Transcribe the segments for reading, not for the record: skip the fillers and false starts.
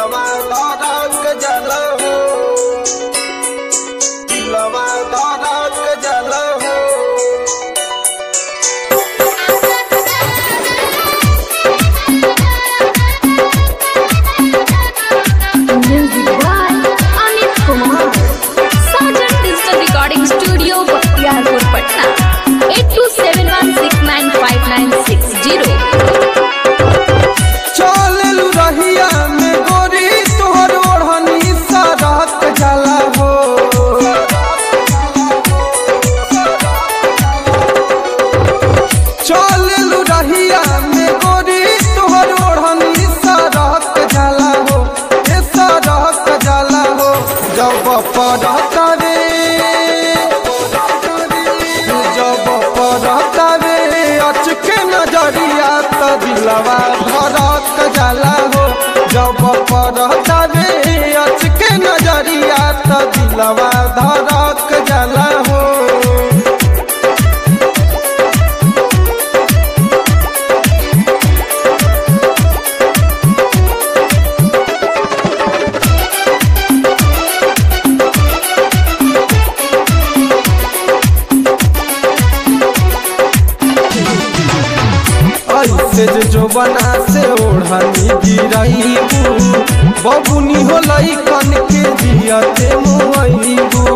दिलवा धड़क जाला हो, दिलवा धड़क जाला हो। Music by Amit Kumar. Sergeant Digital Recording Studio, Bkhtiarpur, Patna. 8271695960. चललू रहिया में गोरी तोहर ओढ़नी सरक जाला हो, चललू रहिया में गोरी तोहर ओढ़नी सरक जाला हो, ए सरक जाला हो। जब पड़ता रे, जब पड़ता रे अचके नजरिया तो दिलवा धड़क जाला हो। जब पड़ता रे अचके नजरिया तो दिलवा धड़क जाला हो। ऐसे जो बना से ओढ़नी गिरईबू, बबुनी हो लइकन के जियते मुइबू।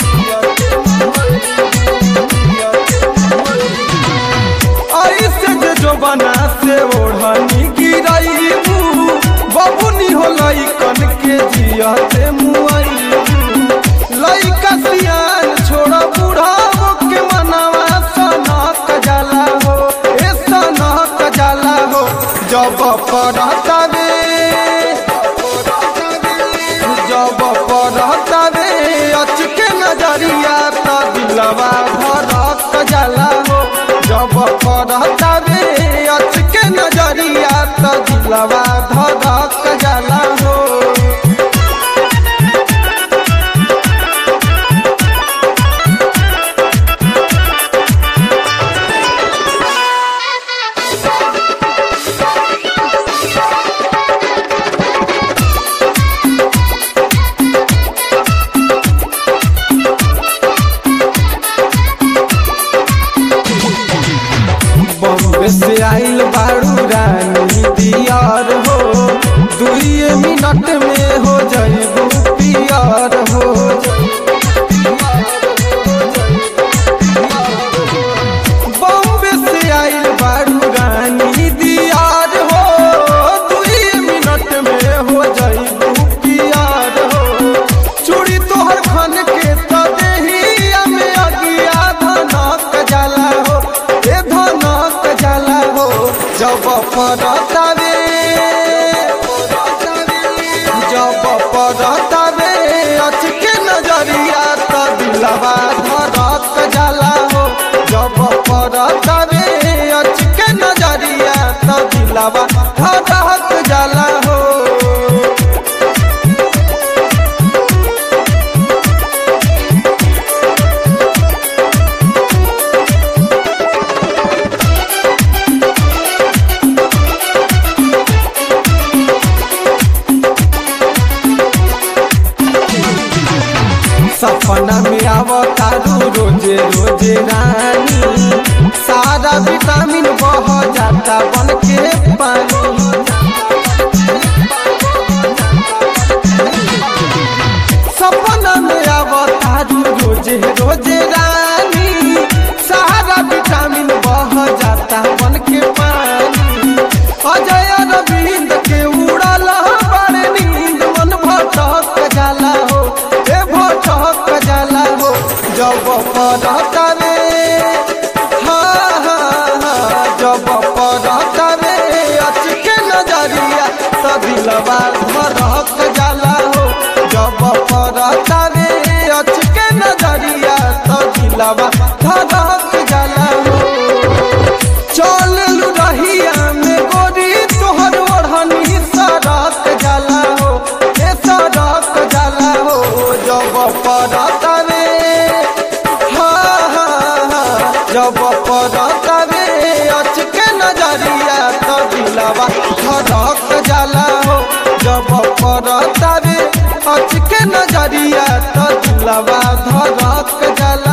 ऐसे जो बना से ओढ़नी गिरईबू, बबुनी हो लइकन के जियते मुइबू। लइका सियान छोड़ा बुढ़ाओ के मनवा सनक जाला हो, ए सनक जाला हो। जब पड़ता रे, जब पड़ता रे अचके नजरिया तो दिलवा धड़क जाला हो। जब पड़ता रे अचके नजरिया तो दिलवा धड़क जाला हो। बॉम्बे से आइल बारू रानी दियार हो, 2 मिनट में हो जाइबू पियार हो। बॉम्बे से आइल बारू रानी दियार हो, 2 मिनट में हो जाइबू पियार हो। चूड़ी तोहर खन के तो देहिया में अगिया धनक जाला हो, ए धनक जाला हो। जब पड़ता रे, जब पड़ता रे अचके नजरिया तो दिलवा धड़क जाला हो। जब पड़ता रे अचके नजरिया तो दिलवा धड़क जाला हो। सपना में आवतारू रोजे रोजे रानी, सारा विटामिन बह जाता बन के पानी। सपना में आवतारू रोजे रोजे रानी, सारा विटामिन बह जाता बन के पानी। अजय अरविंद के उड़ल बड़े नींद, मन भटक जाला हो, ए भटक जाला हो। जब पड़ता रे, हाँ हाँ हाँ, जब पड़ता रे अचके नजरिया तो दिलवा धड़क जाला हो। जब पड़ता रे अचके नजरिया तो दिलवा धड़क जाला हो। चललू रहिया में गोरी तोहर ओढ़नी सरक जाला हो, ए सरक जाला हो। जब पड़ता रे, हाँ हाँ हाँ, जब पड़ता रे अचके नजरिया तो दिलवा धड़क जाला हो। जब परतावे अचके नजरिया तो दिलवा धड़क जाला।